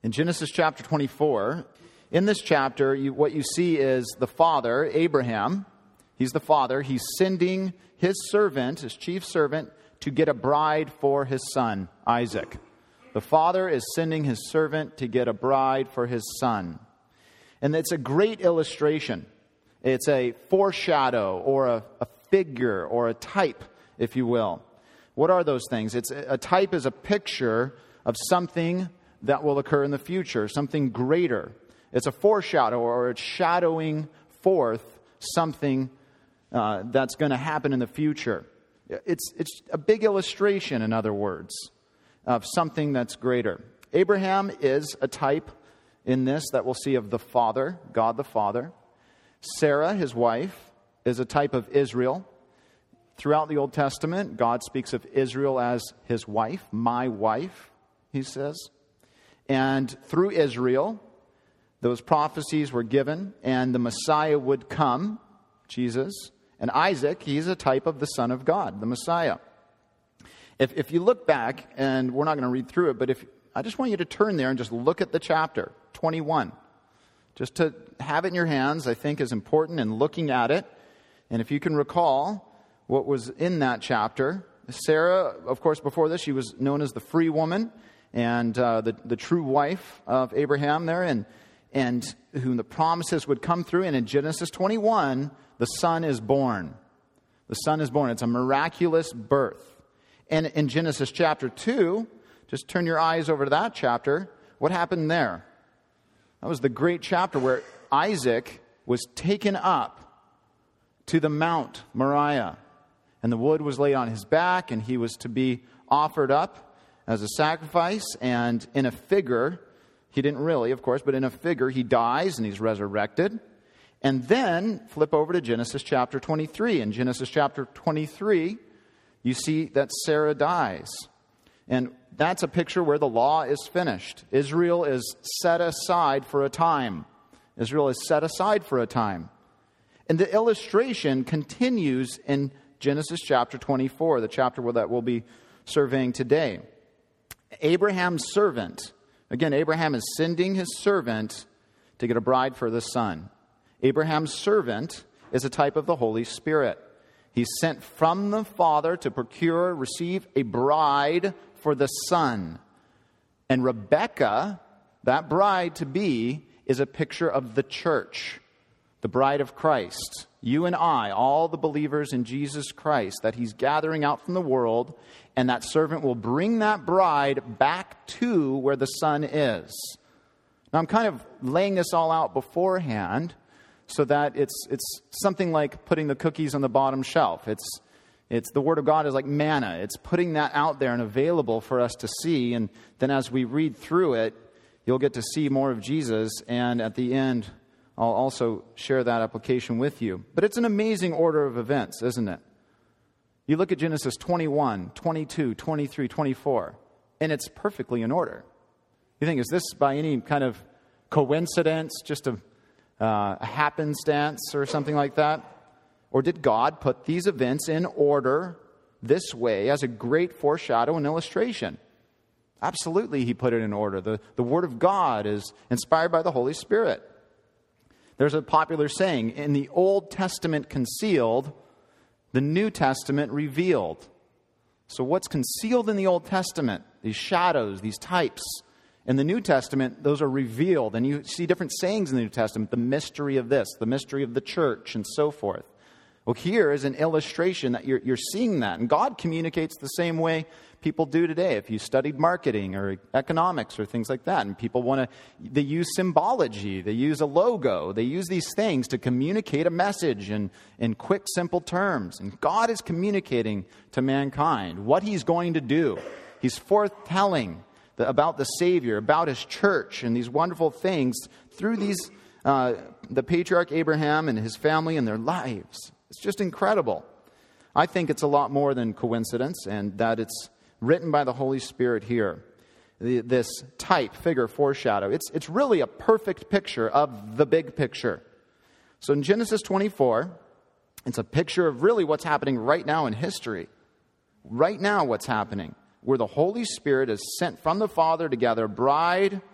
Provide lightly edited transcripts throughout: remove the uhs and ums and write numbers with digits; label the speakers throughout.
Speaker 1: In Genesis chapter 24, in this chapter, what you see is the father, Abraham. He's the father. He's sending his servant, his chief servant, to get a bride for his son, Isaac. The father is sending his servant to get a bride for his son. And it's a great illustration. It's a foreshadow or a figure or a type, if you will. What are those things? A type is a picture of something that will occur in the future, something greater. It's a foreshadow, or it's shadowing forth something that's going to happen in the future. It's a big illustration, in other words, of something that's greater. Abraham is a type in this that we'll see of the Father, God the Father. Sarah, his wife, is a type of Israel. Throughout the Old Testament, God speaks of Israel as his wife, my wife, he says. And through Israel, those prophecies were given, and the Messiah would come, Jesus. And Isaac, he's a type of the Son of God, the Messiah. If you look back, and we're not going to read through it, but I just want you to turn there and just look at the chapter, 21. Just to have it in your hands, I think, is important in looking at it. And if you can recall what was in that chapter, Sarah, of course, before this, she was known as the free woman, and the true wife of Abraham there, and whom the promises would come through. And in Genesis 21, the son is born. The son is born. It's a miraculous birth. And in Genesis chapter 2, just turn your eyes over to that chapter. What happened there? That was the great chapter where Isaac was taken up to the Mount Moriah. And the wood was laid on his back, and he was to be offered up as a sacrifice, and in a figure, he didn't really, of course, but in a figure, he dies and he's resurrected. And then flip over to Genesis chapter 23. In Genesis chapter 23, you see that Sarah dies. And that's a picture where the law is finished. Israel is set aside for a time. Israel is set aside for a time. And the illustration continues in Genesis chapter 24, the chapter that we'll be surveying today. Abraham's servant, again, Abraham is sending his servant to get a bride for the son. Abraham's servant is a type of the Holy Spirit. He's sent from the Father to receive a bride for the son. And Rebekah, that bride to be, is a picture of the church, the bride of Christ. You and I, all the believers in Jesus Christ, that he's gathering out from the world, and that servant will bring that bride back to where the son is. Now, I'm kind of laying this all out beforehand so that it's something like putting the cookies on the bottom shelf. It's the Word of God is like manna. It's putting that out there and available for us to see, and then as we read through it, you'll get to see more of Jesus, and at the end, I'll also share that application with you. But it's an amazing order of events, isn't it? You look at Genesis 21, 22, 23, 24, and it's perfectly in order. You think, is this by any kind of coincidence, just a happenstance or something like that? Or did God put these events in order this way as a great foreshadow and illustration? Absolutely, he put it in order. The Word of God is inspired by the Holy Spirit. There's a popular saying, in the Old Testament concealed, the New Testament revealed. So what's concealed in the Old Testament, these shadows, these types, in the New Testament, those are revealed. And you see different sayings in the New Testament, the mystery of this, the mystery of the church, and so forth. Well, here is an illustration that you're seeing that. And God communicates the same way people do today. If you studied marketing or economics or things like that, and people they use symbology, they use a logo, they use these things to communicate a message in quick, simple terms. And God is communicating to mankind what he's going to do. He's foretelling about the Savior, about his church, and these wonderful things through these the patriarch Abraham and his family and their lives. It's just incredible. I think it's a lot more than coincidence, and that it's written by the Holy Spirit here. This type, figure, foreshadow. It's really a perfect picture of the big picture. So in Genesis 24, it's a picture of really what's happening right now in history. Right now what's happening. Where the Holy Spirit is sent from the Father to gather a bride,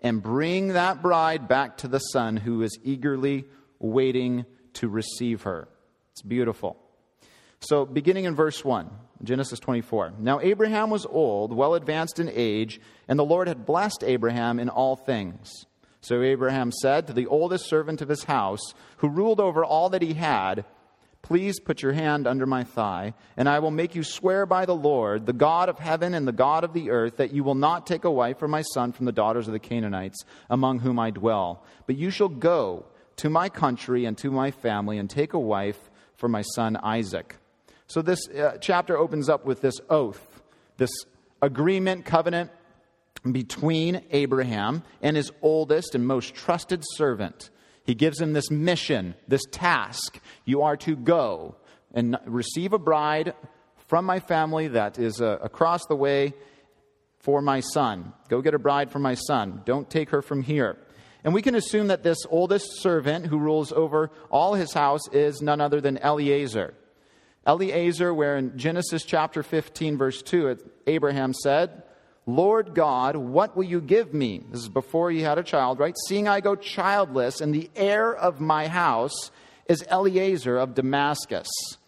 Speaker 1: and bring that bride back to the son who is eagerly waiting to receive her. It's beautiful. So beginning in verse 1, Genesis 24. Now Abraham was old, well advanced in age, and the Lord had blessed Abraham in all things. So Abraham said to the oldest servant of his house, who ruled over all that he had, please put your hand under my thigh, and I will make you swear by the Lord, the God of heaven and the God of the earth, that you will not take a wife for my son from the daughters of the Canaanites, among whom I dwell. But you shall go to my country and to my family and take a wife for my son Isaac. So this chapter opens up with this oath, this agreement, covenant between Abraham and his oldest and most trusted servant. He gives him this mission, this task. You are to go and receive a bride from my family that is across the way for my son. Go get a bride for my son. Don't take her from here. And we can assume that this oldest servant who rules over all his house is none other than Eliezer. Eliezer, where in Genesis chapter 15, verse 2, Abraham said, Lord God, what will you give me? This is before he had a child, right? Seeing I go childless, and the heir of my house is Eliezer of Damascus.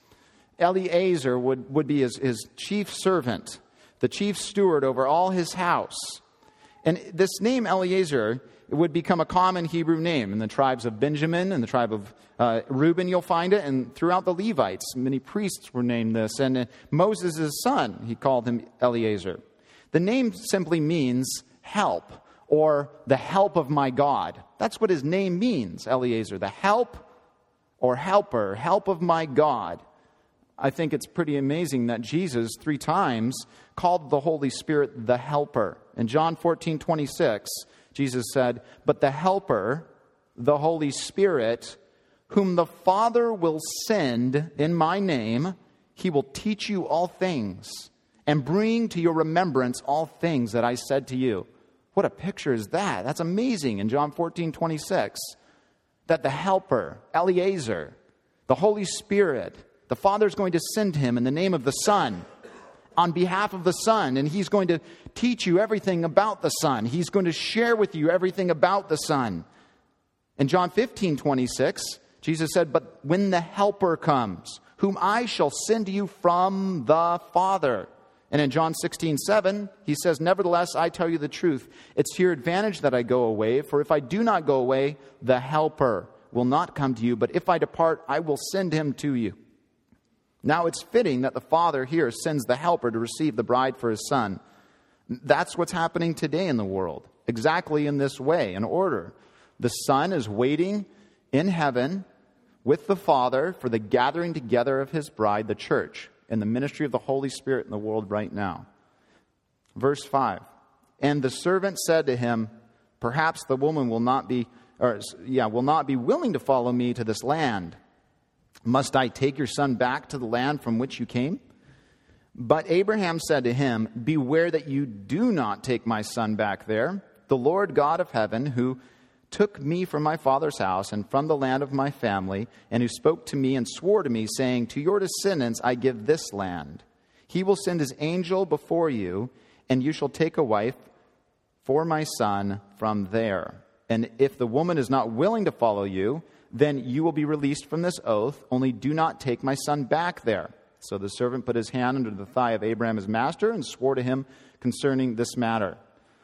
Speaker 1: Eliezer would be his chief servant, the chief steward over all his house. And this name Eliezer would become a common Hebrew name in the tribes of Benjamin and the tribe of Reuben. You'll find it, and throughout the Levites, many priests were named this. And Moses' son, he called him Eliezer. The name simply means help, or the help of my God. That's what his name means, Eliezer. The help or helper, help of my God. I think it's pretty amazing that Jesus 3 times called the Holy Spirit the helper. In John 14:26, Jesus said, but the helper, the Holy Spirit, whom the Father will send in my name, he will teach you all things and bring to your remembrance all things that I said to you. What a picture is that? That's amazing in John 14:26. That the helper, Eliezer, the Holy Spirit, the Father's going to send him in the name of the Son, on behalf of the Son, and he's going to teach you everything about the Son. He's going to share with you everything about the Son. In John 15:26, Jesus said, but when the helper comes, whom I shall send to you from the Father. And in John 16:7, he says, nevertheless, I tell you the truth. It's to your advantage that I go away, for if I do not go away, the helper will not come to you, but if I depart, I will send him to you. Now it's fitting that the Father here sends the helper to receive the bride for his son. That's what's happening today in the world, exactly in this way, in order. The Son is waiting in heaven with the Father for the gathering together of his bride, the church, and the ministry of the Holy Spirit in the world right now. Verse 5, and the servant said to him, perhaps the woman will not be willing to follow me to this land. Must I take your son back to the land from which you came? But Abraham said to him, beware that you do not take my son back there. The Lord God of heaven, who took me from my father's house and from the land of my family, and who spoke to me and swore to me, saying, to your descendants I give this land. He will send his angel before you, and you shall take a wife for my son from there. And if the woman is not willing to follow you, then you will be released from this oath, only do not take my son back there. So the servant put his hand under the thigh of Abraham his master and swore to him concerning this matter.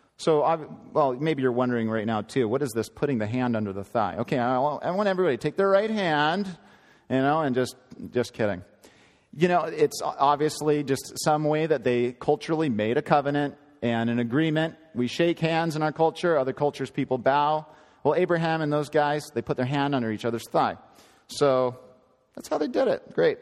Speaker 1: So, maybe you're wondering right now too, what is this putting the hand under the thigh? Okay, I want everybody to take their right hand, and just kidding. It's obviously just some way that they culturally made a covenant and an agreement. We shake hands in our culture. Other cultures, people bow. Well, Abraham and those guys, they put their hand under each other's thigh. So that's how they did it. Great.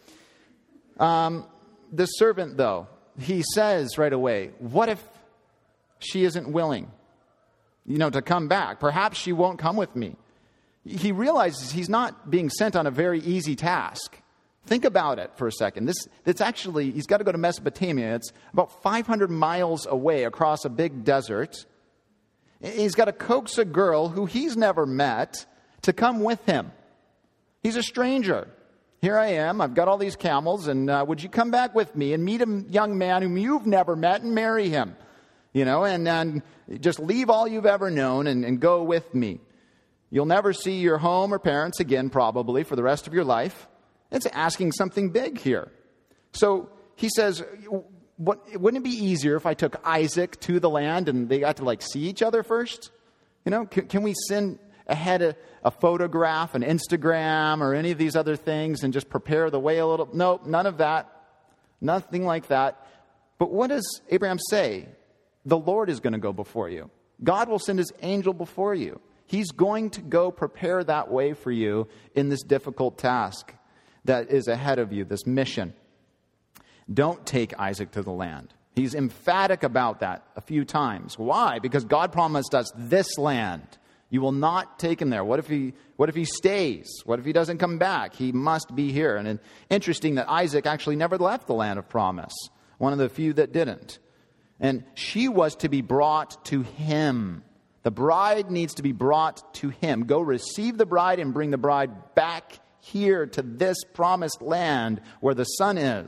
Speaker 1: The servant, though, he says right away, what if she isn't willing, to come back? Perhaps she won't come with me. He realizes he's not being sent on a very easy task. Think about it for a second. It's actually, he's got to go to Mesopotamia. It's about 500 miles away across a big desert. He's got to coax a girl who he's never met to come with him. He's a stranger. Here I am. I've got all these camels, and would you come back with me and meet a young man whom you've never met and marry him? and just leave all you've ever known and go with me. You'll never see your home or parents again, probably, for the rest of your life. It's asking something big here. So he says, wouldn't it be easier if I took Isaac to the land and they got to see each other first? Can we send ahead a photograph, an Instagram, or any of these other things and just prepare the way a little? No, none of that. Nothing like that. But what does Abraham say? The Lord is going to go before you. God will send his angel before you. He's going to go prepare that way for you in this difficult task that is ahead of you, this mission. Don't take Isaac to the land. He's emphatic about that a few times. Why? Because God promised us this land. You will not take him there. What if he stays? What if he doesn't come back? He must be here. And interesting that Isaac actually never left the land of promise. One of the few that didn't. And she was to be brought to him. The bride needs to be brought to him. Go receive the bride and bring the bride back here to this promised land where the son is.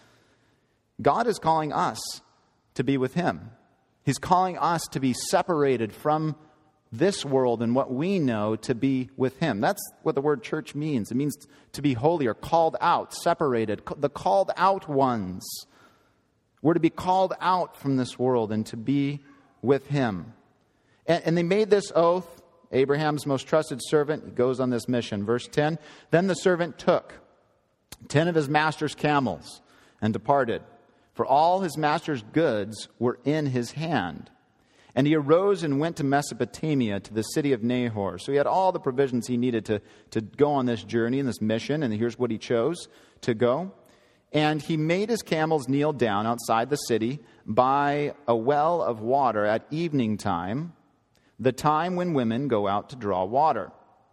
Speaker 1: God is calling us to be with him. He's calling us to be separated from this world and what we know to be with him. That's what the word church means. It means to be holy or called out, separated, the called out ones. We're to be called out from this world and to be with him. And they made this oath. Abraham's most trusted servant goes on this mission. Verse 10, then the servant took 10 of his master's camels and departed, for all his master's goods were in his hand. And he arose and went to Mesopotamia, to the city of Nahor. So he had all the provisions he needed to go on this journey and this mission, and here's what he chose to go. And he made his camels kneel down outside the city by a well of water at evening time, the time when women go out to draw water.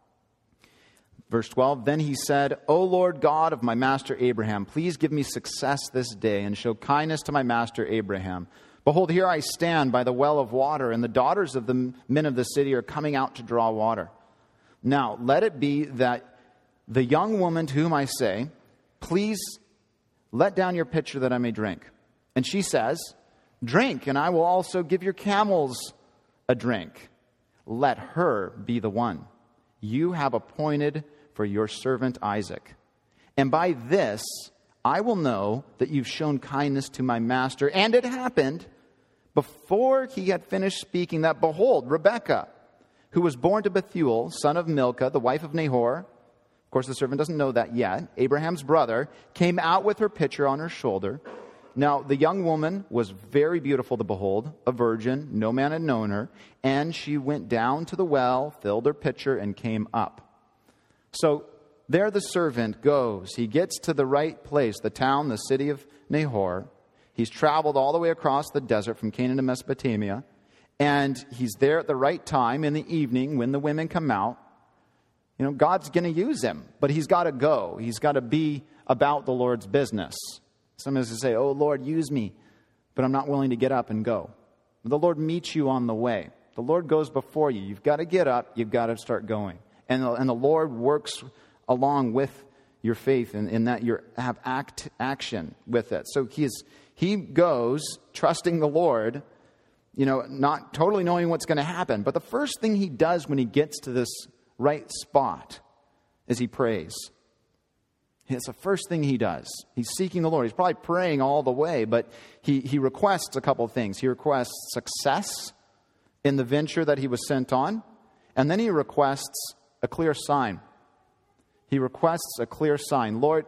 Speaker 1: Verse 12, then he said, O Lord God of my master Abraham, please give me success this day and show kindness to my master Abraham. Behold, here I stand by the well of water, and the daughters of the men of the city are coming out to draw water. Now, let it be that the young woman to whom I say, please let down your pitcher that I may drink. And she says, drink, and I will also give your camels a drink. Let her be the one you have appointed for your servant Isaac. And by this I will know that you've shown kindness to my master. And it happened before he had finished speaking that, behold, Rebekah, who was born to Bethuel, son of Milcah, the wife of Nahor, of course the servant doesn't know that yet, Abraham's brother, came out with her pitcher on her shoulder. Now the young woman was very beautiful to behold, a virgin, no man had known her, and she went down to the well, filled her pitcher, and came up. So there the servant goes. He gets to the right place, the town, the city of Nahor. He's traveled all the way across the desert from Canaan to Mesopotamia. And he's there at the right time in the evening when the women come out. God's going to use him, but he's got to go. He's got to be about the Lord's business. Sometimes they say, oh, Lord, use me, but I'm not willing to get up and go. The Lord meets you on the way. The Lord goes before you. You've got to get up. You've got to start going. And the Lord works along with your faith in that you have action with it. So he goes trusting the Lord, not totally knowing what's going to happen. But the first thing he does when he gets to this right spot is he prays. It's the first thing he does. He's seeking the Lord. He's probably praying all the way, but he requests a couple of things. He requests success in the venture that he was sent on, and then he requests a clear sign. He requests a clear sign. Lord,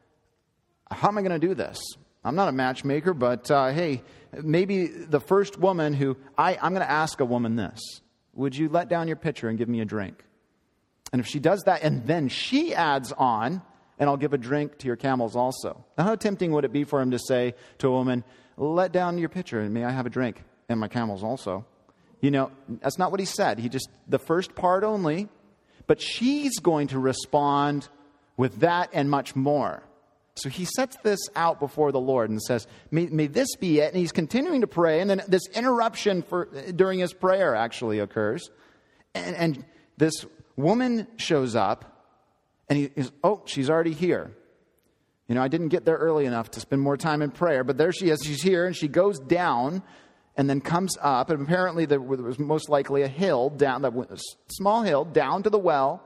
Speaker 1: how am I going to do this? I'm not a matchmaker, but hey, maybe the first woman I'm going to ask a woman this. Would you let down your pitcher and give me a drink? And if she does that, and then she adds on, and I'll give a drink to your camels also. Now, how tempting would it be for him to say to a woman, let down your pitcher and may I have a drink and my camels also? That's not what he said. The first part only. But she's going to respond with that and much more. So he sets this out before the Lord and says, may this be it. And he's continuing to pray. And then this interruption during his prayer actually occurs. And this woman shows up. And she's already here. I didn't get there early enough to spend more time in prayer. But there she is. She's here. And she goes down and then comes up, and apparently there was most likely a hill down, a small hill down to the well.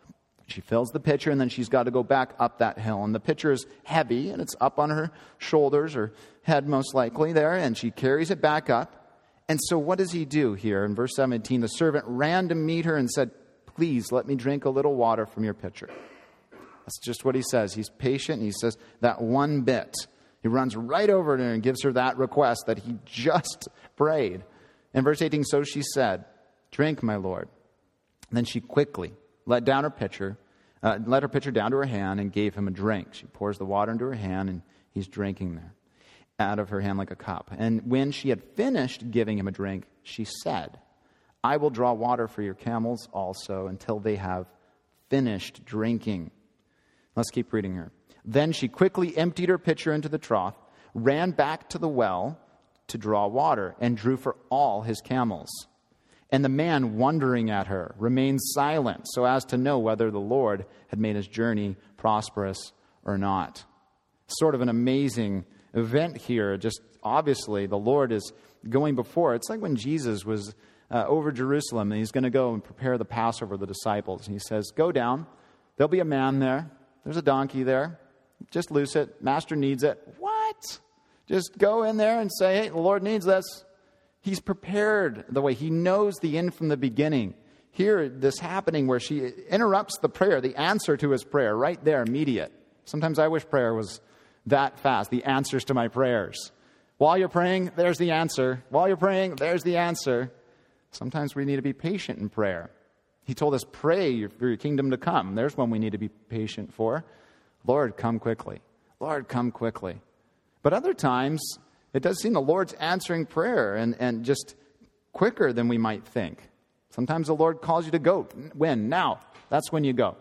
Speaker 1: She fills the pitcher, and then she's got to go back up that hill. And the pitcher is heavy, and it's up on her shoulders, or head most likely there, and she carries it back up. And so what does he do here? In verse 17, the servant ran to meet her and said, "Please let me drink a little water from your pitcher." That's just what he says. He's patient, and he says that one bit. He runs right over to her and gives her that request that he just prayed. In verse 18, so she said, "Drink, my Lord." And then she quickly let her pitcher down to her hand and gave him a drink. She pours the water into her hand, and he's drinking there out of her hand like a cup. And when she had finished giving him a drink, she said, "I will draw water for your camels also until they have finished drinking." Let's keep reading here. Then she quickly emptied her pitcher into the trough, ran back to the well to draw water, and drew for all his camels. And the man, wondering at her, remained silent so as to know whether the Lord had made his journey prosperous or not. Sort of an amazing event here. Just obviously the Lord is going before. It's like when Jesus was over Jerusalem, and he's going to go and prepare the Passover for the disciples. And he says, "Go down. There'll be a man there. There's a donkey there. Just loose it. Master needs it." What? Just go in there and say, "Hey, the Lord needs this." He's prepared the way. He knows the end from the beginning. Here, this happening where she interrupts the prayer, the answer to his prayer, right there, immediate. Sometimes I wish prayer was that fast, the answers to my prayers. While you're praying, there's the answer. While you're praying, there's the answer. Sometimes we need to be patient in prayer. He told us, pray for your kingdom to come. There's one we need to be patient for. Lord, come quickly. Lord, come quickly. But other times, it does seem the Lord's answering prayer and just quicker than we might think. Sometimes the Lord calls you to go. When? Now. That's when you go.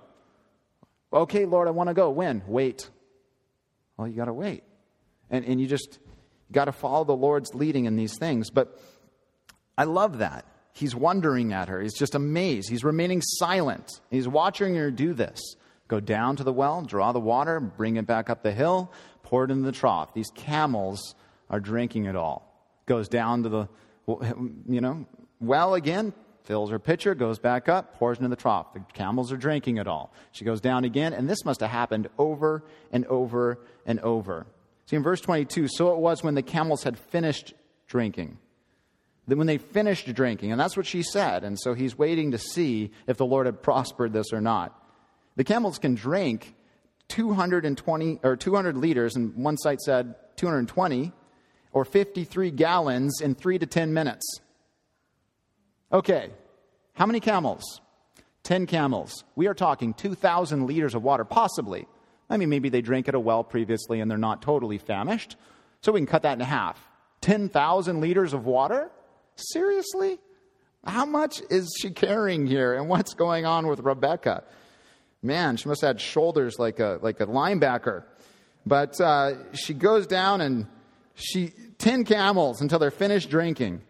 Speaker 1: Okay, Lord, I want to go. When? Wait. Well, you got to wait. And you just got to follow the Lord's leading in these things. But I love that. He's wondering at her. He's just amazed. He's remaining silent. He's watching her do this. Go down to the well, draw the water, bring it back up the hill, pour it into the trough. These camels are drinking it all. Goes down to the, well again, fills her pitcher, goes back up, pours into the trough. The camels are drinking it all. She goes down again, and this must have happened over and over and over. See, in verse 22, so it was when the camels had finished drinking. Then when they finished drinking, and that's what she said, and so he's waiting to see if the Lord had prospered this or not. The camels can drink 200 liters, and one site said 220, or 53 gallons in 3 to 10 minutes. Okay, how many camels? 10 camels. We are talking 2,000 liters of water, possibly. I mean, maybe they drank at a well previously and they're not totally famished. So we can cut that in half. 10,000 liters of water? Seriously? How much is she carrying here, and what's going on with Rebecca? Man, she must have had shoulders like a linebacker. But she goes down and 10 camels until they're finished drinking.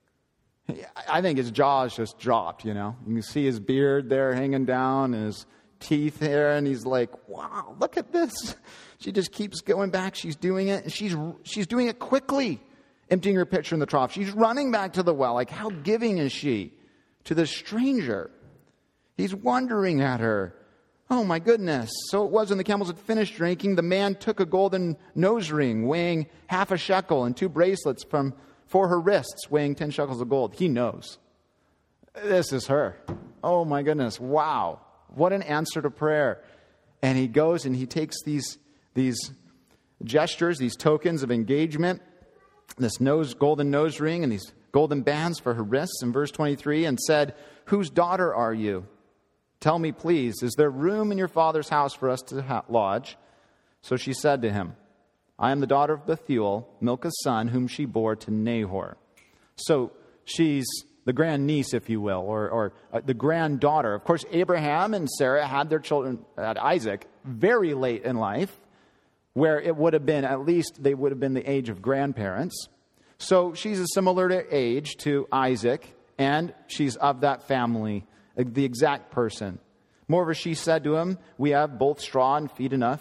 Speaker 1: I think his jaws just dropped, You can see his beard there hanging down and his teeth there, and he's like, wow, look at this. She just keeps going back. She's doing it, and she's doing it quickly, emptying her pitcher in the trough. She's running back to the well. Like, how giving is she to this stranger? He's wondering at her. Oh, my goodness. So it was when the camels had finished drinking, the man took a golden nose ring weighing half a shekel and 2 bracelets for her wrists weighing 10 shekels of gold. He knows. This is her. Oh, my goodness. Wow. What an answer to prayer. And he goes and he takes these gestures, these tokens of engagement, this golden nose ring and these golden bands for her wrists in verse 23, and said, "Whose daughter are you? Tell me, please, is there room in your father's house for us to lodge?" So she said to him, "I am the daughter of Bethuel, Milcah's son, whom she bore to Nahor." So she's the grandniece, if you will, or the granddaughter. Of course, Abraham and Sarah had their children, had Isaac, very late in life, where it would have been, at least they would have been the age of grandparents. So she's a similar age to Isaac, and she's of that family, the exact person. Moreover, she said to him, "We have both straw and feed enough,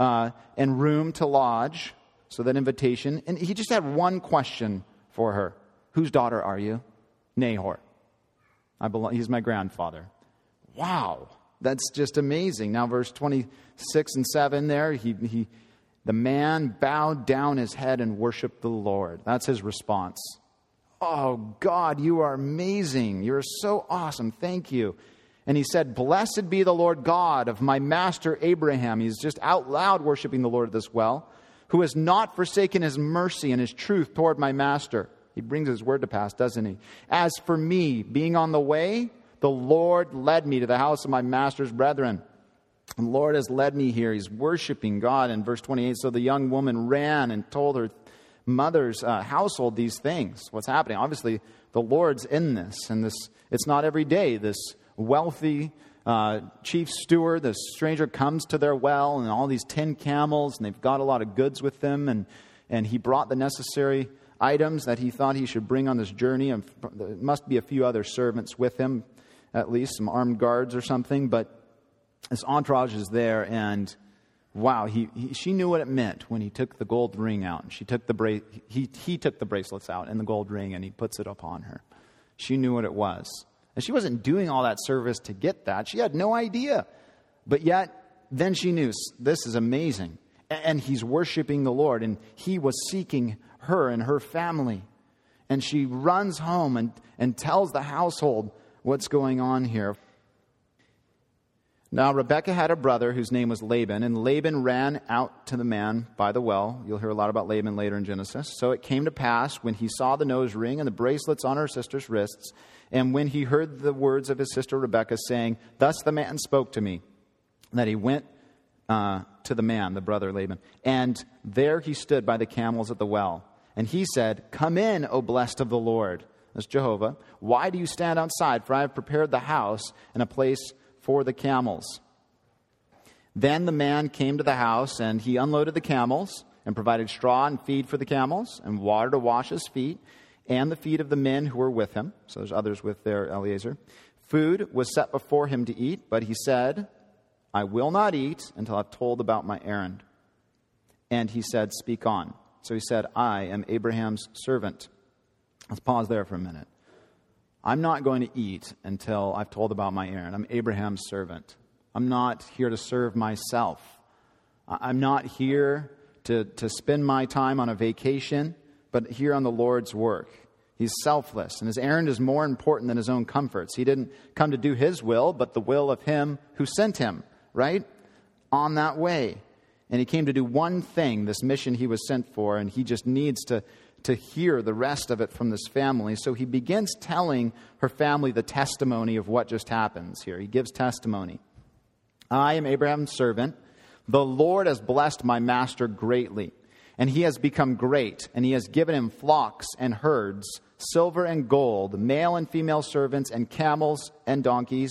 Speaker 1: and room to lodge." So that invitation. And he just had one question for her. Whose daughter are you? Nahor. He's my grandfather. Wow, that's just amazing. Now verse 26 and 7 there, the man bowed down his head and worshiped the Lord. That's his response. Oh, God, you are amazing. You're so awesome. Thank you. And he said, blessed be the Lord God of my master Abraham. He's just out loud worshiping the Lord at this well, who has not forsaken his mercy and his truth toward my master. He brings his word to pass, doesn't he? As for me, being on the way, the Lord led me to the house of my master's brethren. The Lord has led me here. He's worshiping God. In verse 28, so the young woman ran and told her mother's household these things. What's happening? Obviously, the Lord's in this. And it's not every day this wealthy chief steward, this stranger comes to their well and all these 10 camels, and they've got a lot of goods with them. And he brought the necessary items that he thought he should bring on this journey. And there must be a few other servants with him, at least some armed guards or something. But his entourage is there, and wow, she knew what it meant when he took the gold ring out. And he took the bracelets out and the gold ring, and he puts it upon her. She knew what it was. And she wasn't doing all that service to get that. She had no idea. But yet, then she knew, this is amazing. And he's worshiping the Lord, and he was seeking her and her family. And she runs home and tells the household what's going on here. Now, Rebekah had a brother whose name was Laban, and Laban ran out to the man by the well. You'll hear a lot about Laban later in Genesis. So it came to pass, when he saw the nose ring and the bracelets on her sister's wrists, and when he heard the words of his sister Rebekah saying, thus the man spoke to me, that he went to the man, the brother Laban. And there he stood by the camels at the well. And he said, come in, O blessed of the Lord. That's Jehovah. Why do you stand outside? For I have prepared the house and a place for the camels. Then the man came to the house, and he unloaded the camels and provided straw and feed for the camels and water to wash his feet and the feet of the men who were with him. So there's others with there, Eliezer. Food was set before him to eat, but he said, I will not eat until I've told about my errand. And he said, speak on. So he said, I am Abraham's servant. Let's pause there for a minute. I'm not going to eat until I've told about my errand. I'm Abraham's servant. I'm not here to serve myself. I'm not here to spend my time on a vacation, but here on the Lord's work. He's selfless, and his errand is more important than his own comforts. He didn't come to do his will, but the will of him who sent him, right? On that way. And he came to do one thing, this mission he was sent for, and he just needs to hear the rest of it from this family. So he begins telling her family the testimony of what just happens here. He gives testimony. I am Abraham's servant. The Lord has blessed my master greatly, and he has become great, and he has given him flocks and herds, silver and gold, male and female servants, and camels and donkeys.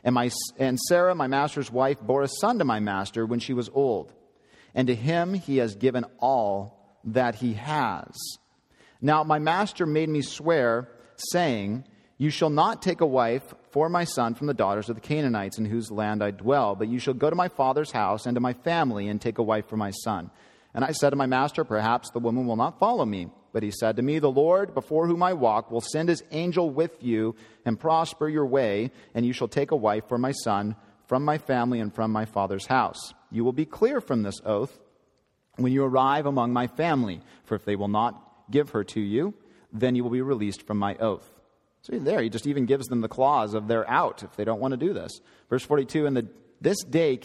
Speaker 1: And Sarah, my master's wife, bore a son to my master when she was old. And to him he has given all that he has. Now my master made me swear, saying, you shall not take a wife for my son from the daughters of the Canaanites in whose land I dwell, but you shall go to my father's house and to my family and take a wife for my son. And I said to my master, perhaps the woman will not follow me. But he said to me, the Lord, before whom I walk, will send his angel with you and prosper your way, and you shall take a wife for my son from my family and from my father's house. You will be clear from this oath when you arrive among my family, for if they will not give her to you, then you will be released from my oath. So there, he just even gives them the clause of they're out if they don't want to do this. Verse 42, and this day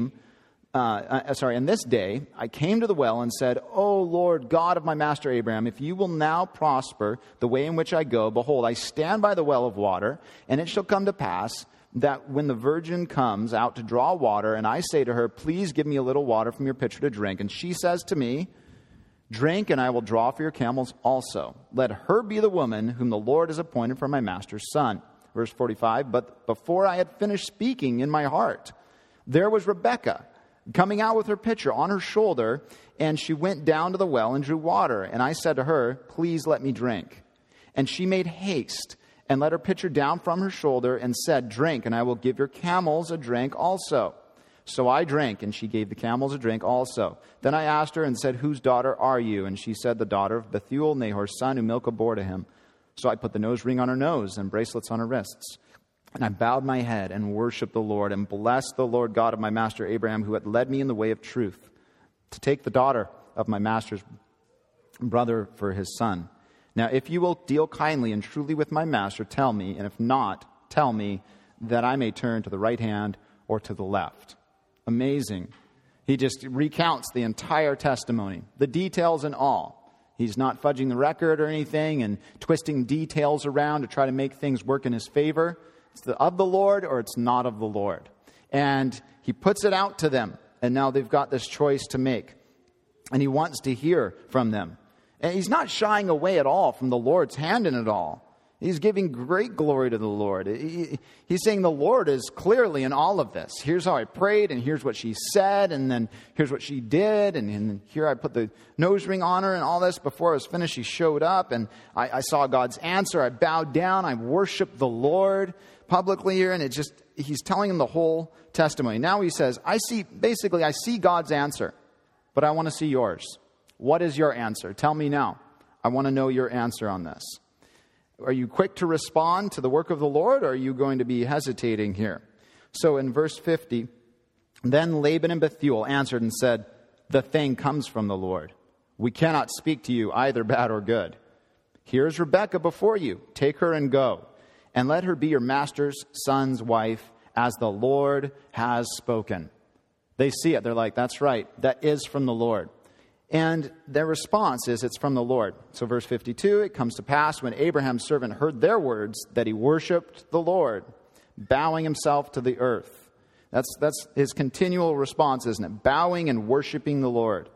Speaker 1: I came to the well and said, O Lord, God of my master Abraham, if you will now prosper the way in which I go, behold, I stand by the well of water, and it shall come to pass that when the virgin comes out to draw water, and I say to her, please give me a little water from your pitcher to drink, and she says to me, drink, and I will draw for your camels also. Let her be the woman whom the Lord has appointed for my master's son. Verse 45, but before I had finished speaking in my heart, there was Rebekah coming out with her pitcher on her shoulder, and she went down to the well and drew water. And I said to her, please let me drink. And she made haste and let her pitcher down from her shoulder and said, drink, and I will give your camels a drink also. So I drank, and she gave the camels a drink also. Then I asked her and said, whose daughter are you? And she said, the daughter of Bethuel, Nahor's son, whom Milcah bore to him. So I put the nose ring on her nose and bracelets on her wrists. And I bowed my head and worshiped the Lord and blessed the Lord God of my master Abraham, who had led me in the way of truth, to take the daughter of my master's brother for his son. Now, if you will deal kindly and truly with my master, tell me, and if not, tell me, that I may turn to the right hand or to the left. Amazing. He just recounts the entire testimony, the details and all. He's not fudging the record or anything and twisting details around to try to make things work in his favor. It's of the Lord or it's not of the Lord. And he puts it out to them. And now they've got this choice to make. And he wants to hear from them. And he's not shying away at all from the Lord's hand in it all. He's giving great glory to the Lord. He's saying the Lord is clearly in all of this. Here's how I prayed, and here's what she said, and then here's what she did, and here I put the nose ring on her and all this. Before I was finished, she showed up, and I saw God's answer. I bowed down. I worshiped the Lord publicly here, and he's telling him the whole testimony. Now he says, I see God's answer, but I want to see yours. What is your answer? Tell me now. I want to know your answer on this. Are you quick to respond to the work of the Lord, or are you going to be hesitating here? So in verse 50, then Laban and Bethuel answered and said, the thing comes from the Lord. We cannot speak to you either bad or good. Here's Rebekah before you. Take her and go, and let her be your master's son's wife, as the Lord has spoken. They see it. They're like, that's right. That is from the Lord. And their response is, it's from the Lord. So verse 52, it comes to pass when Abraham's servant heard their words that he worshiped the Lord, bowing himself to the earth. That's his continual response, isn't it? Bowing and worshiping the Lord.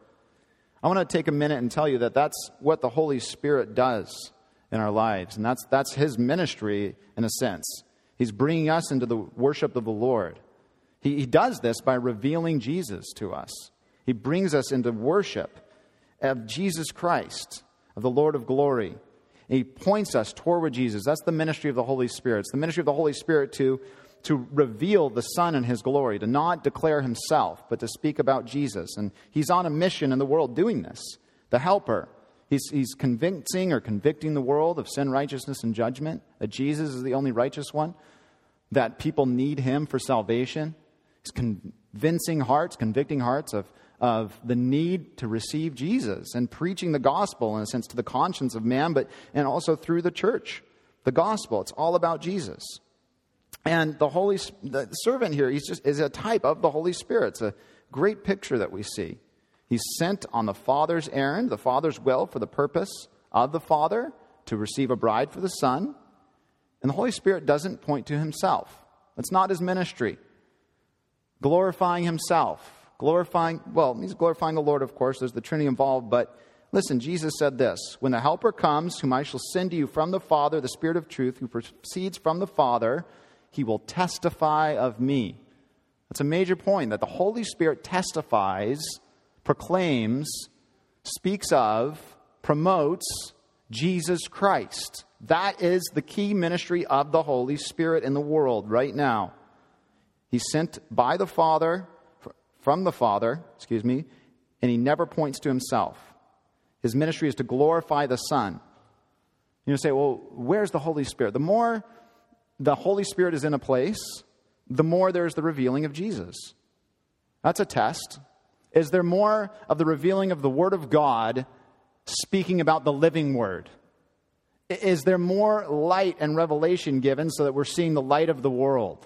Speaker 1: I want to take a minute and tell you that that's what the Holy Spirit does in our lives. And that's his ministry in a sense. He's bringing us into the worship of the Lord. He does this by revealing Jesus to us. He brings us into worship of Jesus Christ, of the Lord of glory. And he points us toward Jesus. That's the ministry of the Holy Spirit. It's the ministry of the Holy Spirit to reveal the Son and his glory, to not declare himself, but to speak about Jesus. And he's on a mission in the world doing this. The helper. He's convincing or convicting the world of sin, righteousness, and judgment. That Jesus is the only righteous one. That people need him for salvation. He's convincing hearts, convicting hearts of the need to receive Jesus and preaching the gospel, in a sense, to the conscience of man, and also through the church. The gospel, it's all about Jesus. And the servant here, is a type of the Holy Spirit. It's a great picture that we see. He's sent on the Father's errand, the Father's will, for the purpose of the Father to receive a bride for the Son. And the Holy Spirit doesn't point to himself. That's not his ministry. Glorifying himself. He's glorifying the Lord, of course. There's the Trinity involved. But listen, Jesus said this, when the Helper comes, whom I shall send to you from the Father, the Spirit of truth, who proceeds from the Father, he will testify of me. That's a major point, that the Holy Spirit testifies, proclaims, speaks of, promotes Jesus Christ. That is the key ministry of the Holy Spirit in the world right now. He's sent by the Father, from the Father, and he never points to himself. His ministry is to glorify the Son. You say, well, where's the Holy Spirit? The more the Holy Spirit is in a place, the more there's the revealing of Jesus. That's a test. Is there more of the revealing of the Word of God speaking about the living Word? Is there more light and revelation given so that we're seeing the light of the world?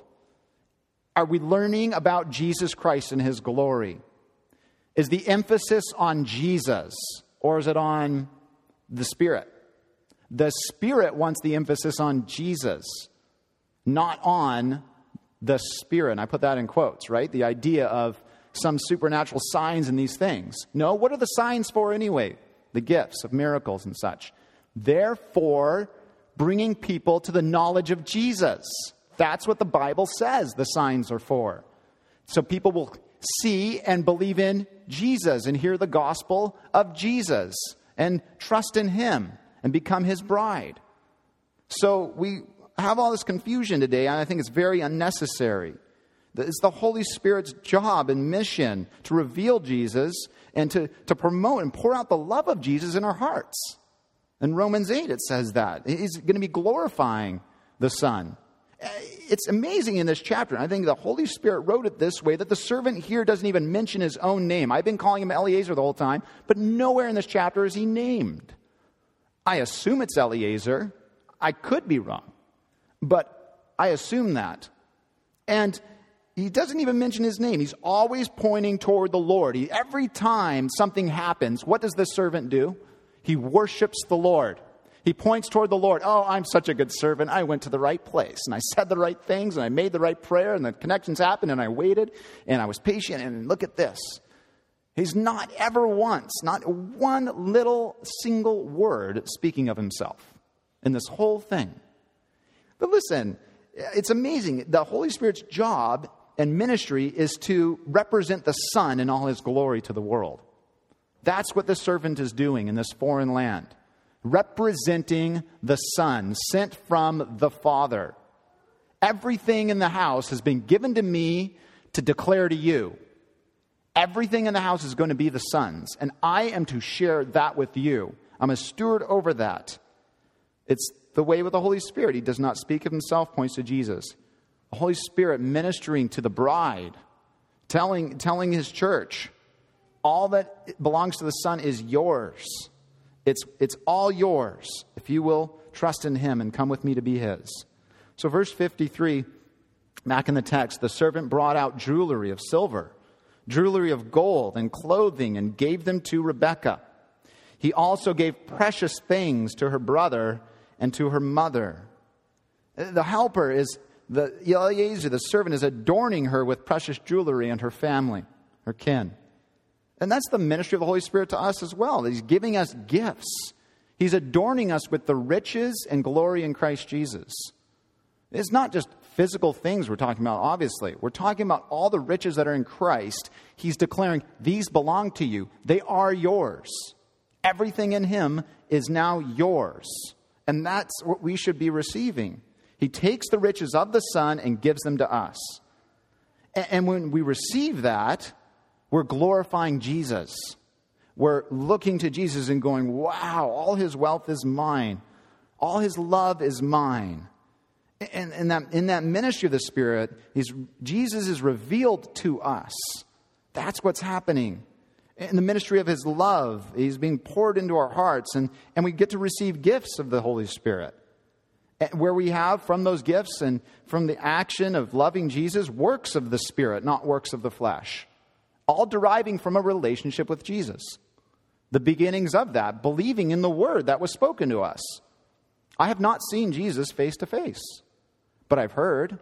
Speaker 1: Are we learning about Jesus Christ and his glory? Is the emphasis on Jesus, or is it on the Spirit? The Spirit wants the emphasis on Jesus, not on the Spirit. And I put that in quotes, right? The idea of some supernatural signs and these things. No, what are the signs for anyway? The gifts of miracles and such. Therefore, bringing people to the knowledge of Jesus. That's what the Bible says the signs are for. So people will see and believe in Jesus and hear the gospel of Jesus and trust in him and become his bride. So we have all this confusion today, and I think it's very unnecessary. It's the Holy Spirit's job and mission to reveal Jesus and to promote and pour out the love of Jesus in our hearts. In Romans 8, it says that. He's going to be glorifying the Son. It's amazing in this chapter. I think the Holy Spirit wrote it this way, that the servant here doesn't even mention his own name. I've been calling him Eliezer the whole time, but nowhere in this chapter is he named. I assume it's Eliezer. I could be wrong, but I assume that. And he doesn't even mention his name. He's always pointing toward the Lord. Every time something happens, what does the servant do? He worships the Lord. He points toward the Lord. Oh, I'm such a good servant. I went to the right place, and I said the right things, and I made the right prayer, and the connections happened, and I waited, and I was patient, and look at this. He's not ever once, not one little single word speaking of himself in this whole thing. But listen, it's amazing. The Holy Spirit's job and ministry is to represent the Son in all his glory to the world. That's what the servant is doing in this foreign land. Representing the Son, sent from the Father. Everything in the house has been given to me to declare to you. Everything in the house is going to be the Son's, and I am to share that with you. I'm a steward over that. It's the way with the Holy Spirit. He does not speak of himself, points to Jesus. The Holy Spirit ministering to the bride, telling his church, all that belongs to the Son is yours. It's all yours if you will trust in him and come with me to be his. So verse 53, back in the text, the servant brought out jewelry of silver, jewelry of gold and clothing, and gave them to Rebekah. He also gave precious things to her brother and to her mother. The helper is, Eliezer, the servant, is adorning her with precious jewelry and her family, her kin. And that's the ministry of the Holy Spirit to us as well. He's giving us gifts. He's adorning us with the riches and glory in Christ Jesus. It's not just physical things we're talking about, obviously. We're talking about all the riches that are in Christ. He's declaring, these belong to you. They are yours. Everything in him is now yours. And that's what we should be receiving. He takes the riches of the Son and gives them to us. And when we receive that, we're glorifying Jesus. We're looking to Jesus and going, wow, all his wealth is mine. All his love is mine. And in that ministry of the Spirit, Jesus is revealed to us. That's what's happening. In the ministry of his love, he's being poured into our hearts. And we get to receive gifts of the Holy Spirit. Where we have from those gifts and from the action of loving Jesus, works of the Spirit, not works of the flesh. All deriving from a relationship with Jesus. The beginnings of that, believing in the word that was spoken to us. I have not seen Jesus face to face, but I've heard,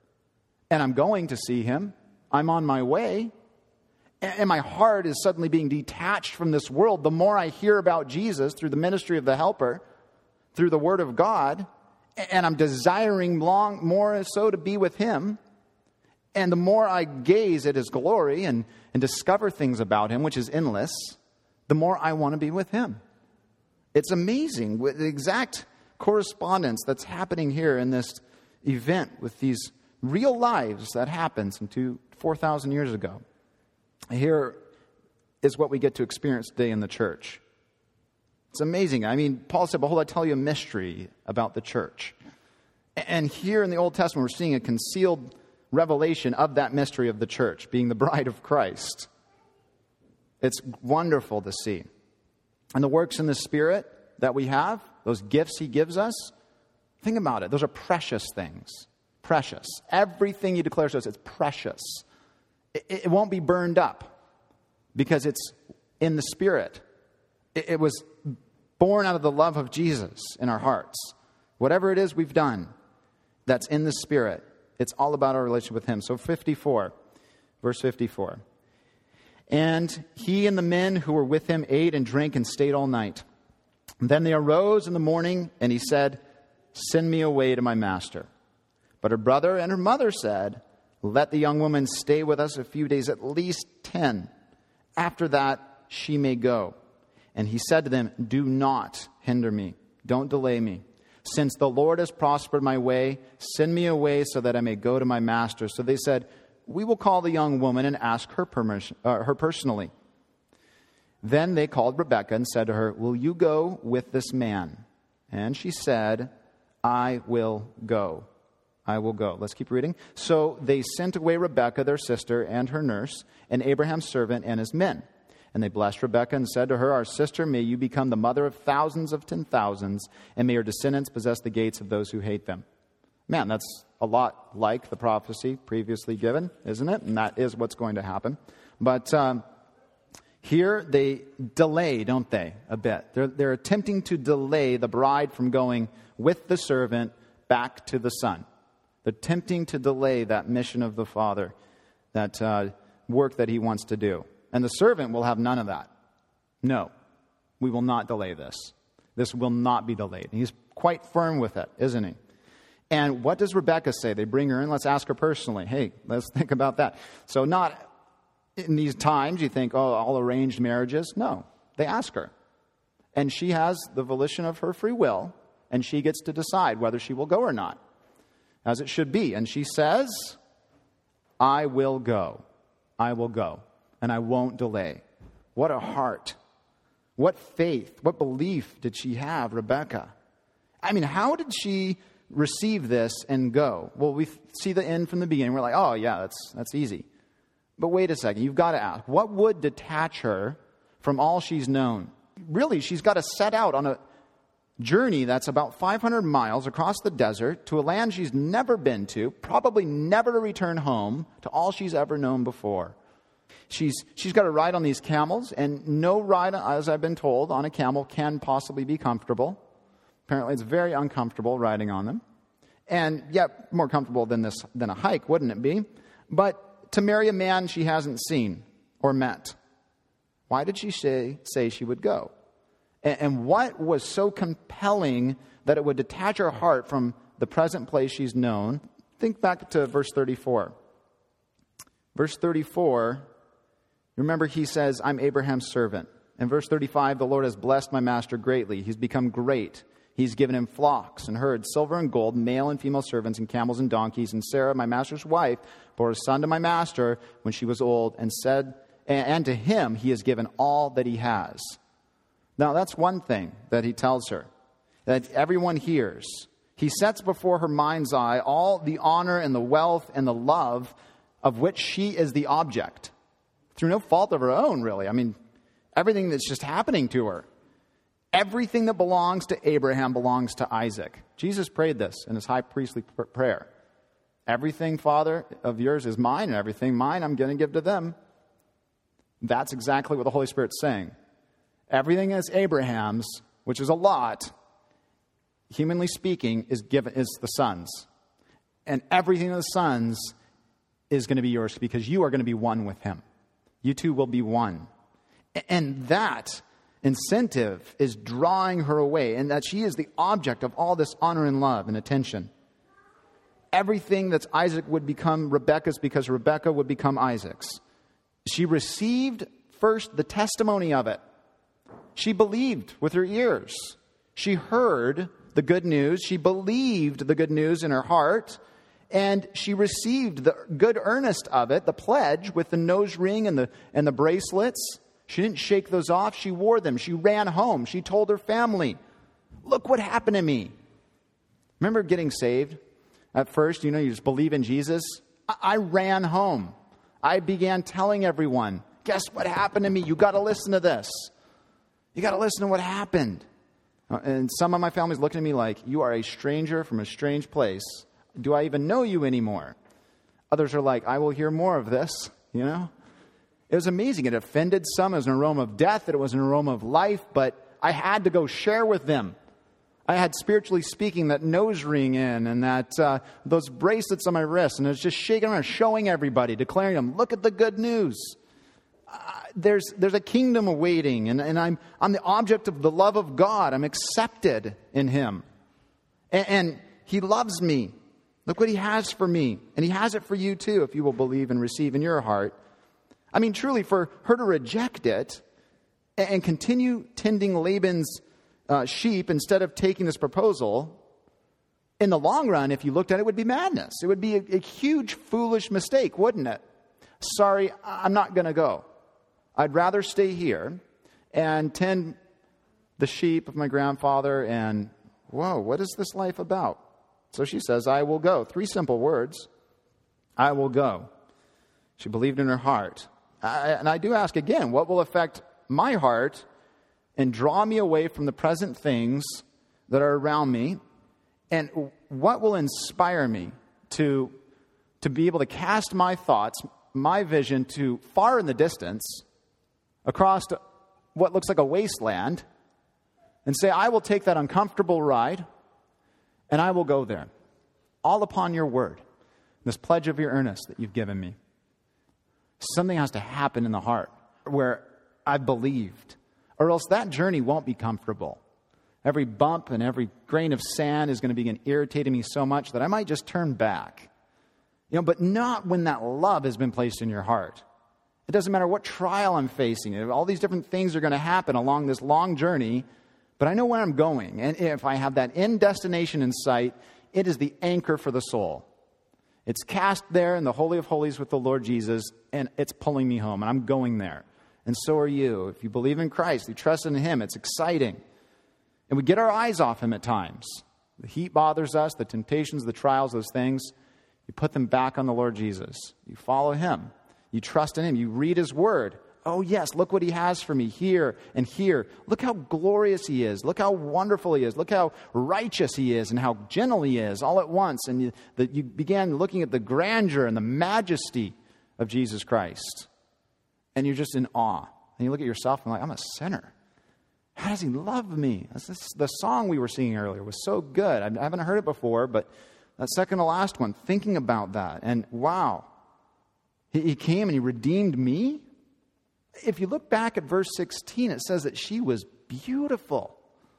Speaker 1: and I'm going to see him. I'm on my way, and my heart is suddenly being detached from this world. The more I hear about Jesus through the ministry of the helper, through the word of God, and I'm desiring more so to be with him. And the more I gaze at his glory and discover things about him, which is endless, the more I want to be with him. It's amazing with the exact correspondence that's happening here in this event with these real lives that happened some 4,000 years ago. Here is what we get to experience today in the church. It's amazing. I mean, Paul said, behold, I tell you a mystery about the church. And here in the Old Testament, we're seeing a concealed revelation of that mystery of the church, being the bride of Christ. It's wonderful to see. And the works in the Spirit that we have, those gifts he gives us, think about it. Those are precious things. Precious. Everything he declares to us, it's precious. It won't be burned up because it's in the Spirit. It was born out of the love of Jesus in our hearts. Whatever it is we've done that's in the Spirit, it's all about our relationship with him. So 54, verse 54. And he and the men who were with him ate and drank and stayed all night. And then they arose in the morning, and he said, send me away to my master. But her brother and her mother said, let the young woman stay with us a few days, at least 10. After that, she may go. And he said to them, do not hinder me. Don't delay me. Since the Lord has prospered my way, send me away so that I may go to my master. So they said, we will call the young woman and ask her permission, her personally. Then they called Rebekah and said to her, "Will you go with this man?" And she said, "I will go. I will go." Let's keep reading. So they sent away Rebekah, their sister, and her nurse, and Abraham's servant and his men. And they blessed Rebekah and said to her, "Our sister, may you become the mother of thousands of 10,000s, and may your descendants possess the gates of those who hate them." Man, that's a lot like the prophecy previously given, isn't it? And that is what's going to happen. But here they delay, don't they, a bit. They're attempting to delay the bride from going with the servant back to the son. They're attempting to delay that mission of the father, that work that he wants to do. And the servant will have none of that. No, we will not delay this. This will not be delayed. And he's quite firm with it, isn't he? And what does Rebekah say? They bring her in. Let's ask her personally. Hey, let's think about that. So not in these times you think, oh, all arranged marriages. No, they ask her. And she has the volition of her free will, and she gets to decide whether she will go or not, as it should be. And she says, "I will go. I will go, and I won't delay." What a heart. What faith, what belief did she have, Rebekah? I mean, how did she receive this and go? Well, we see the end from the beginning. We're like, oh, yeah, that's easy. But wait a second. You've got to ask, what would detach her from all she's known? Really, she's got to set out on a journey that's about 500 miles across the desert to a land she's never been to, probably never to return home to all she's ever known before. She's got to ride on these camels, and no ride, as I've been told, on a camel can possibly be comfortable. Apparently, it's very uncomfortable riding on them. And yet, more comfortable than a hike, wouldn't it be? But to marry a man she hasn't seen or met. Why did she say she would go? And what was so compelling that it would detach her heart from the present place she's known? Think back to verse 34. Verse 34, remember he says, "I'm Abraham's servant." In verse 35, "The Lord has blessed my master greatly. He's become great. He's given him flocks and herds, silver and gold, male and female servants, and camels and donkeys. And Sarah, my master's wife, bore a son to my master when she was old, and said, and to him he has given all that he has." Now that's one thing that he tells her, that everyone hears. He sets before her mind's eye all the honor and the wealth and the love of which she is the object, through no fault of her own, really. I mean, everything that's just happening to her. Everything that belongs to Abraham belongs to Isaac. Jesus prayed this in his high priestly prayer. Everything, Father, of yours is mine, and everything mine I'm going to give to them. That's exactly what the Holy Spirit's saying. Everything is Abraham's, which is a lot, humanly speaking, is the son's. And everything of the son's is going to be yours because you are going to be one with him. You two will be one. And that incentive is drawing her away, and that she is the object of all this honor and love and attention. Everything that's Isaac would become Rebekah's because Rebekah would become Isaac's. She received first the testimony of it. She believed with her ears. She heard the good news. She believed the good news in her heart. And she received the good earnest of it, the pledge with the nose ring and the bracelets. She didn't shake those off. She wore them. She ran home. She told her family, "Look what happened to me." Remember getting saved? At first, you just believe in Jesus. I ran home. I began telling everyone, guess what happened to me? You got to listen to this. You got to listen to what happened. And some of my family's looking at me like, you are a stranger from a strange place. Do I even know you anymore? Others are like, I will hear more of this, It was amazing. It offended some. It was an aroma of death. It was an aroma of life. But I had to go share with them. I had, spiritually speaking, that nose ring in and that those bracelets on my wrist. And it was just shaking around, showing everybody, declaring them, look at the good news. There's a kingdom awaiting. And I'm the object of the love of God. I'm accepted in him. And he loves me. Look what he has for me. And he has it for you too, if you will believe and receive in your heart. I mean, truly, for her to reject it and continue tending Laban's sheep instead of taking this proposal, in the long run, if you looked at it, would be madness. It would be a huge, foolish mistake, wouldn't it? Sorry, I'm not going to go. I'd rather stay here. and tend the sheep of my grandfather. And, whoa, what is this life about? So she says, I will go. 3 simple words. I will go. She believed in her heart. And I do ask again, what will affect my heart and draw me away from the present things that are around me? And what will inspire me to be able to cast my thoughts, my vision to far in the distance, across to what looks like a wasteland, and say, I will take that uncomfortable ride, and I will go there, all upon your word, this pledge of your earnest that you've given me. Something has to happen in the heart where I've believed, or else that journey won't be comfortable. Every bump and every grain of sand is going to begin irritating me so much that I might just turn back. But not when that love has been placed in your heart. It doesn't matter what trial I'm facing. All these different things are going to happen along this long journey, but I know where I'm going. And if I have that end destination in sight, it is the anchor for the soul. It's cast there in the Holy of Holies with the Lord Jesus, and it's pulling me home, and I'm going there. And so are you. If you believe in Christ, you trust in Him, it's exciting. And we get our eyes off Him at times. The heat bothers us, the temptations, the trials, those things. You put them back on the Lord Jesus. You follow Him. You trust in Him. You read His Word. Oh, yes, look what He has for me here and here. Look how glorious He is. Look how wonderful He is. Look how righteous He is and how gentle He is all at once. And you began looking at the grandeur and the majesty of Jesus Christ. And you're just in awe. And you look at yourself and you're like, I'm a sinner. How does He love me? The song we were singing earlier was so good. I haven't heard it before, but that second to last one, thinking about that. And wow, He came and He redeemed me. If you look back at verse 16, it says that she was beautiful.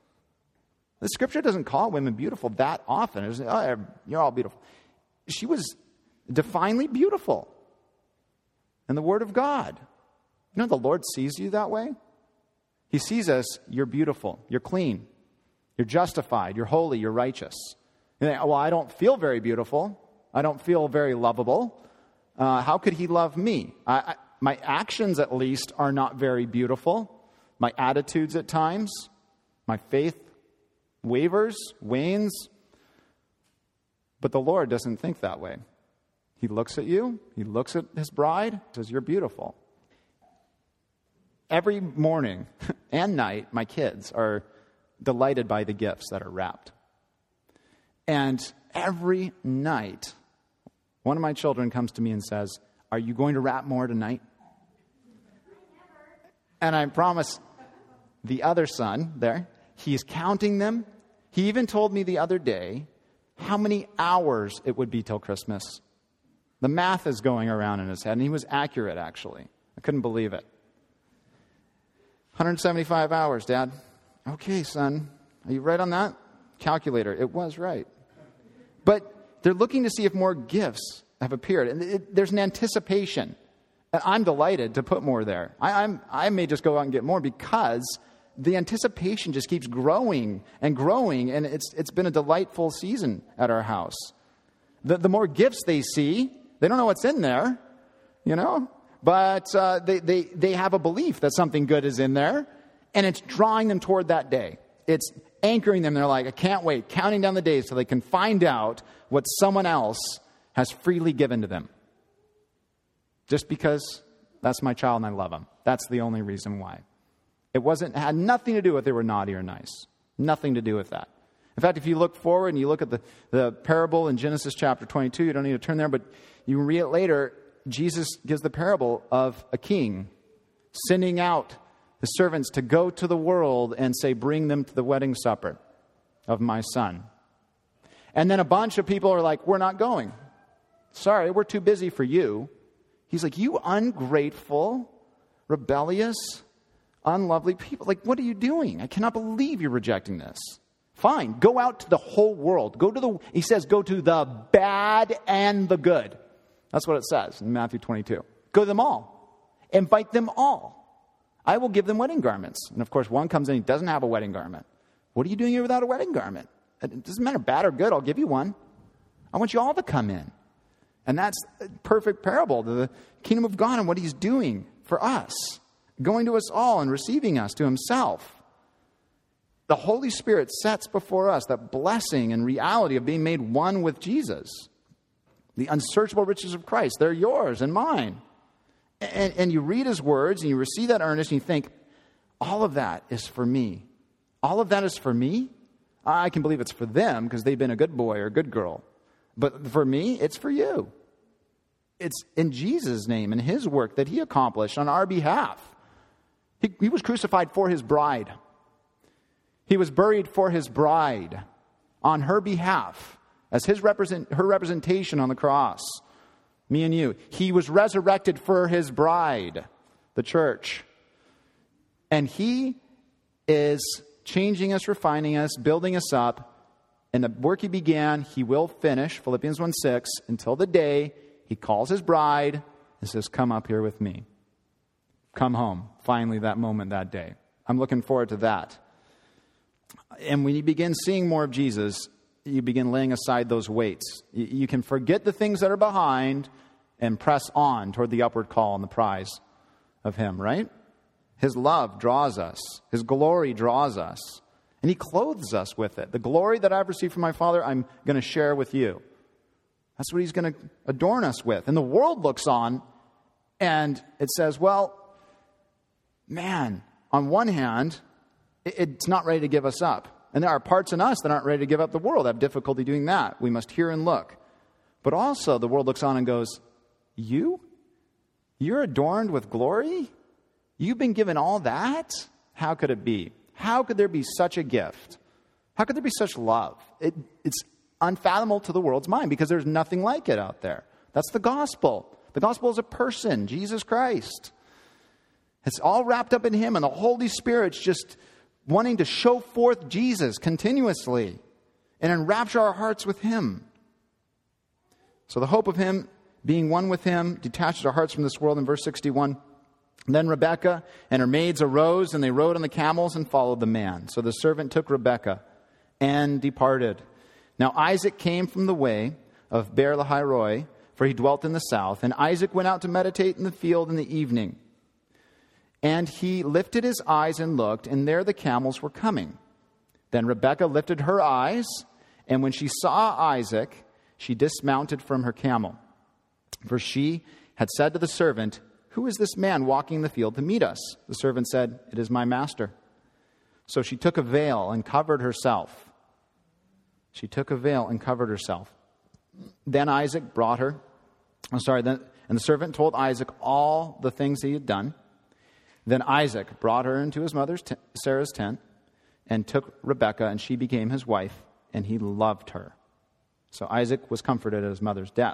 Speaker 1: The Scripture doesn't call women beautiful that often. It's, oh, you're all beautiful. She was divinely beautiful in the Word of God. The Lord sees you that way. He sees us, you're beautiful, you're clean, you're justified, you're holy, you're righteous. Well, I don't feel very beautiful. I don't feel very lovable. How could He love me? My actions, at least, are not very beautiful. My attitudes at times, my faith wavers, wanes. But the Lord doesn't think that way. He looks at you. He looks at His bride, says, you're beautiful. Every morning and night, my kids are delighted by the gifts that are wrapped. And every night, one of my children comes to me and says, are you going to wrap more tonight? And I promise the other son there, he's counting them. He even told me the other day how many hours it would be till Christmas. The math is going around in his head, and he was accurate, actually. I couldn't believe it. 175 hours, Dad. Okay, son. Are you right on that? Calculator. It was right. But they're looking to see if more gifts have appeared. And there's an anticipation. And I'm delighted to put more there. I may just go out and get more because the anticipation just keeps growing and growing. And it's been a delightful season at our house. The more gifts they see, they don't know what's in there, But they have a belief that something good is in there, and it's drawing them toward that day. It's anchoring them. They're like, I can't wait, counting down the days so they can find out what someone else has freely given to them. Just because that's my child and I love them. That's the only reason why. It had nothing to do with they were naughty or nice. Nothing to do with that. In fact, if you look forward and you look at the parable in Genesis chapter 22, you don't need to turn there, but you can read it later. Jesus gives the parable of a king sending out his servants to go to the world and say, bring them to the wedding supper of my son. And then a bunch of people are like, we're not going. Sorry, we're too busy for you. He's like, you ungrateful, rebellious, unlovely people. Like, what are you doing? I cannot believe you're rejecting this. Fine, go out to the whole world. He says, go to the bad and the good. That's what it says in Matthew 22. Go to them all. Invite them all. I will give them wedding garments. And of course, one comes in, he doesn't have a wedding garment. What are you doing here without a wedding garment? It doesn't matter, bad or good, I'll give you one. I want you all to come in. And that's a perfect parable to the kingdom of God and what He's doing for us. going to us all and receiving us to himself. The Holy Spirit sets before us that blessing and reality of being made one with Jesus. The unsearchable riches of Christ, they're yours and mine. And you read his words and you receive that earnest and you think, all of that is for me. All of that is for me? I can believe it's for them because they've been a good boy or a good girl. But for me, it's for you. It's in Jesus' name and his work that he accomplished on our behalf. He was crucified for his bride. He was buried for his bride on her behalf as her representation on the cross. Me and you. He was resurrected for his bride, the church. And he is changing us, refining us, building us up. And the work he began, he will finish, Philippians 1:6, until the day he calls his bride and says, come up here with me. Come home. Finally, that moment, that day. I'm looking forward to that. And when you begin seeing more of Jesus, you begin laying aside those weights. You can forget the things that are behind and press on toward the upward call and the prize of him, right? His love draws us. His glory draws us. And he clothes us with it. The glory that I've received from my Father, I'm going to share with you. That's what he's going to adorn us with. And the world looks on and it says, well, man, on one hand, it's not ready to give us up. And there are parts in us that aren't ready to give up the world, have difficulty doing that. We must hear and look. But also the world looks on and goes, you're adorned with glory? You've been given all that? How could it be? How could there be such a gift? How could there be such love? It's unfathomable to the world's mind because there's nothing like it out there. That's the gospel. The gospel is a person, Jesus Christ. It's all wrapped up in him, and the Holy Spirit's just wanting to show forth Jesus continuously and enrapture our hearts with him. So the hope of him, being one with him, detaches our hearts from this world in verse 61. Then Rebekah and her maids arose, and they rode on the camels and followed the man. So the servant took Rebekah and departed. Now Isaac came from the way of Beer-lahai-roi, for he dwelt in the south. And Isaac went out to meditate in the field in the evening. And he lifted his eyes and looked, and there the camels were coming. Then Rebekah lifted her eyes, and when she saw Isaac, she dismounted from her camel. For she had said to the servant, who is this man walking in the field to meet us? The servant said, it is my master. So she took a veil and covered herself. Then Isaac brought her. And the servant told Isaac all the things he had done. Then Isaac brought her into his mother Sarah's tent and took Rebekah, and she became his wife, and he loved her. So Isaac was comforted at his mother's death.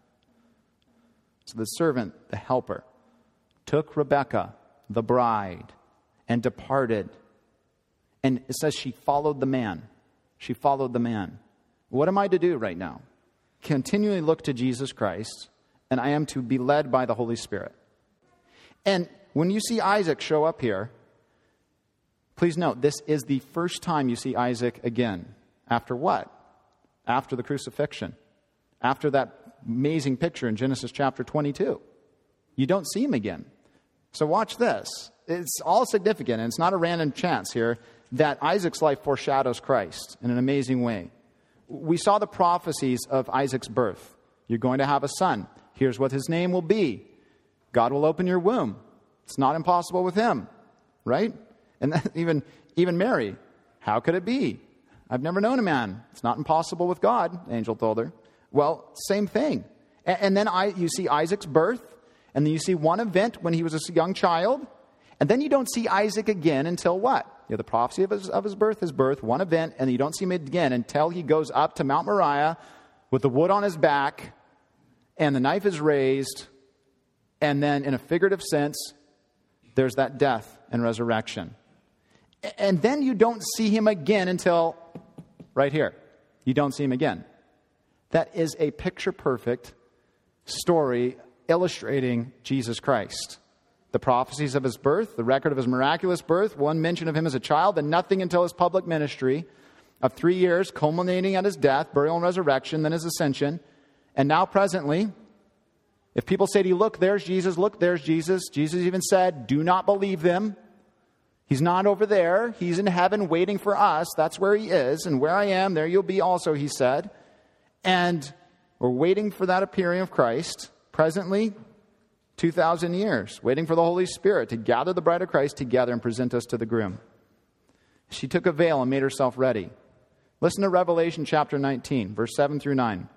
Speaker 1: So the servant, the helper, took Rebekah, the bride, and departed. And it says she followed the man. She followed the man. What am I to do right now? Continually look to Jesus Christ, and I am to be led by the Holy Spirit. And when you see Isaac show up here, please note, this is the first time you see Isaac again. After what? After the crucifixion. After that amazing picture in Genesis chapter 22. You don't see him again. So watch this. It's all significant, and it's not a random chance here, that Isaac's life foreshadows Christ in an amazing way. We saw the prophecies of Isaac's birth. You're going to have a son. Here's what his name will be. God will open your womb. It's not impossible with him, right? And then even Mary, how could it be? I've never known a man. It's not impossible with God, the angel told her. Well, same thing. And then you see Isaac's birth, and then you see one event when he was a young child, and then you don't see Isaac again until what? You have the prophecy of his birth, one event, and you don't see him again until he goes up to Mount Moriah with the wood on his back, and the knife is raised, and then in a figurative sense, there's that death and resurrection. And then you don't see him again until right here. You don't see him again. That is a picture-perfect story illustrating Jesus Christ. The prophecies of his birth, the record of his miraculous birth, one mention of him as a child, and nothing until his public ministry of 3 years, culminating at his death, burial, and resurrection, then his ascension. And now presently, If people say to you, look, there's Jesus, Jesus even said, do not believe them. He's not over there. He's in heaven waiting for us. That's where he is. And where I am, there you'll be also, he said. And we're waiting for that appearing of Christ. Presently, 2,000 years, waiting for the Holy Spirit to gather the bride of Christ together and present us to the groom. She took a veil and made herself ready. Listen to Revelation chapter 19, verse 7 through 9.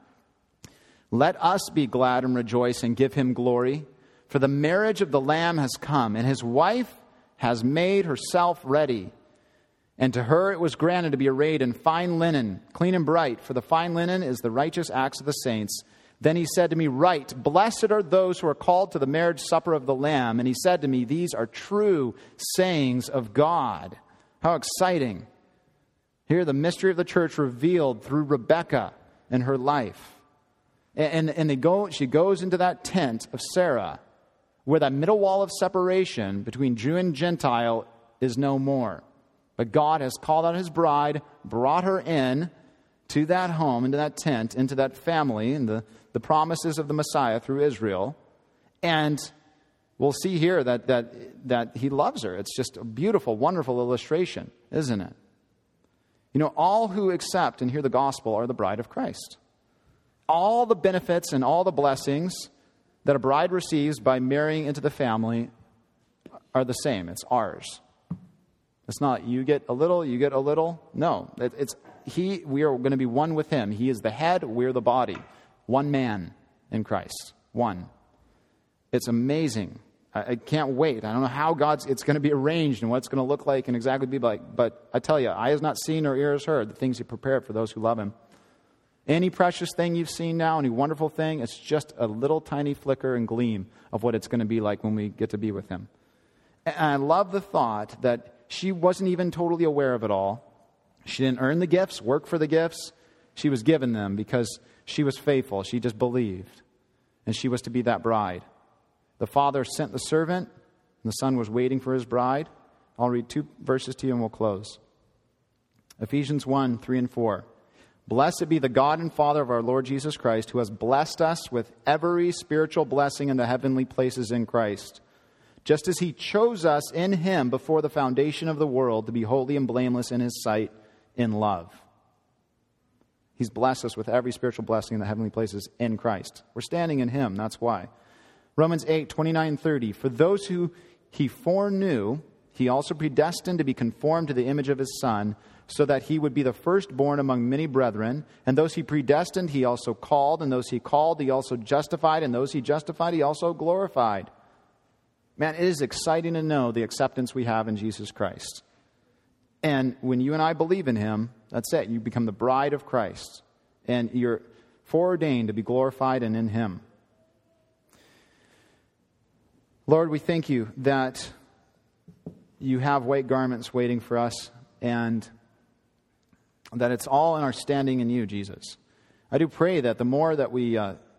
Speaker 1: Let us be glad and rejoice and give him glory, for the marriage of the Lamb has come, and his wife has made herself ready. And to her it was granted to be arrayed in fine linen, clean and bright, for the fine linen is the righteous acts of the saints. Then he said to me, write, blessed are those who are called to the marriage supper of the Lamb. And he said to me, these are true sayings of God. How exciting. Here the mystery of the church revealed through Rebekah and her life. And she goes into that tent of Sarah, where that middle wall of separation between Jew and Gentile is no more. But God has called out his bride, brought her in to that home, into that tent, into that family, and the promises of the Messiah through Israel. And we'll see here that he loves her. It's just a beautiful, wonderful illustration, isn't it? You know, all who accept and hear the gospel are the bride of Christ. All the benefits and all the blessings that a bride receives by marrying into the family are the same. It's ours. It's not you get a little, you get a little. No, we are going to be one with him. He is the head, we're the body. One man in Christ. One. It's amazing. I can't wait. I don't know how it's going to be arranged and what it's going to look like and exactly be like. But I tell you, eye has not seen nor ear has heard the things he prepared for those who love him. Any precious thing you've seen now, any wonderful thing, it's just a little tiny flicker and gleam of what it's going to be like when we get to be with him. And I love the thought that she wasn't even totally aware of it all. She didn't earn the gifts, work for the gifts. She was given them because she was faithful. She just believed. And she was to be that bride. The Father sent the servant, and the Son was waiting for his bride. I'll read 2 verses to you and we'll close. Ephesians 1, 3 and 4. Blessed be the God and Father of our Lord Jesus Christ, who has blessed us with every spiritual blessing in the heavenly places in Christ, just as he chose us in him before the foundation of the world to be holy and blameless in his sight in love. He's blessed us with every spiritual blessing in the heavenly places in Christ. We're standing in him, that's why. Romans 8, 29, 30. For those who he foreknew, he also predestined to be conformed to the image of his Son, so that he would be the firstborn among many brethren. And those he predestined, he also called. And those he called, he also justified. And those he justified, he also glorified. Man, it is exciting to know the acceptance we have in Jesus Christ. And when you and I believe in him, that's it. You become the bride of Christ. And you're foreordained to be glorified and in him. Lord, we thank you that you have white garments waiting for us, and that it's all in our standing in you, Jesus. I do pray that the more that we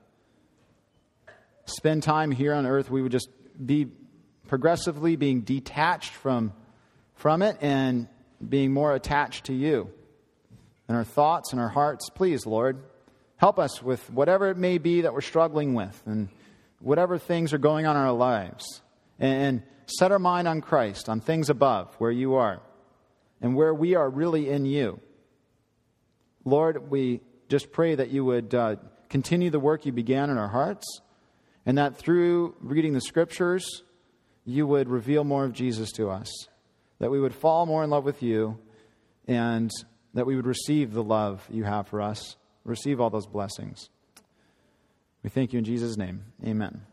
Speaker 1: spend time here on earth, we would just be progressively being detached from it and being more attached to you. And our thoughts and our hearts, please, Lord, help us with whatever it may be that we're struggling with and whatever things are going on in our lives. And set our mind on Christ, on things above, where you are, and where we are really in you. Lord, we just pray that you would continue the work you began in our hearts, and that through reading the Scriptures, you would reveal more of Jesus to us, that we would fall more in love with you, and that we would receive the love you have for us, receive all those blessings. We thank you in Jesus' name. Amen.